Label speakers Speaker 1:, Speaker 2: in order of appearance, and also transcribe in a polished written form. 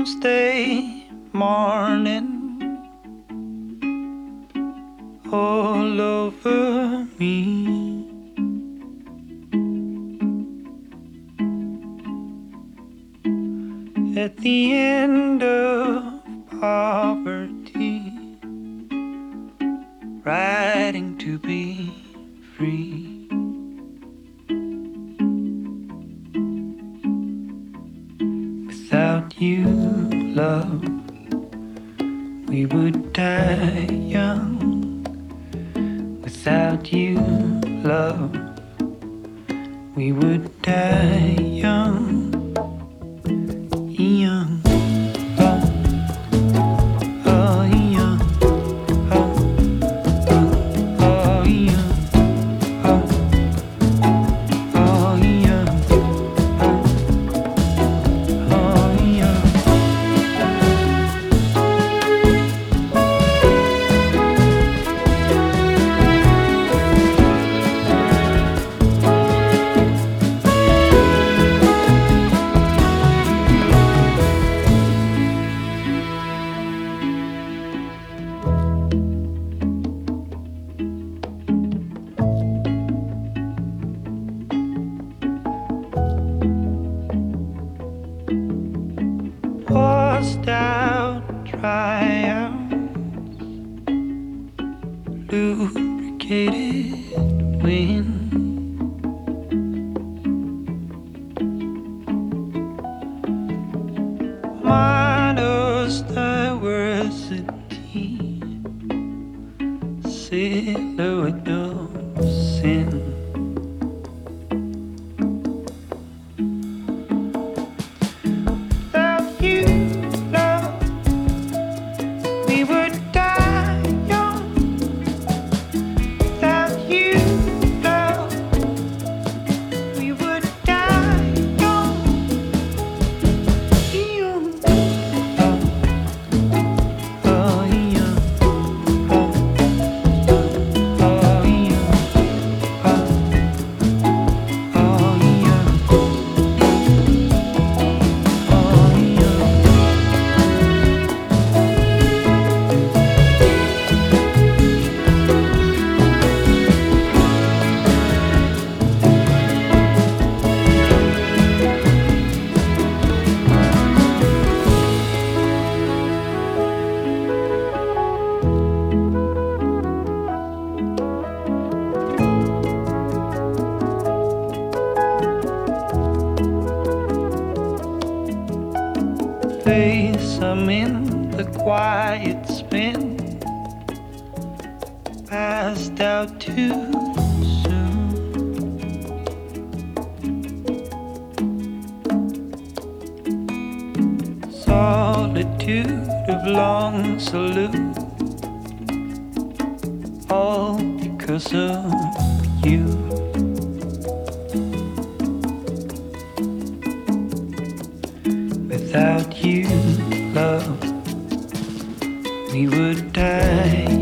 Speaker 1: Tuesday morning all over me. At the end of poverty, riding to be free. Without you, love, we would die young. Without you, love, we would die young. Young, oh, oh, young, oh, oh, oh, young, oh, oh, young, oh, oh, young. Washed out triumphs, lubricated wind. Minus diversity, silhouette of sin. Place I'm in the quiet spin, passed out too soon. Solitude of long salute, all because of you. Without you, love, we would die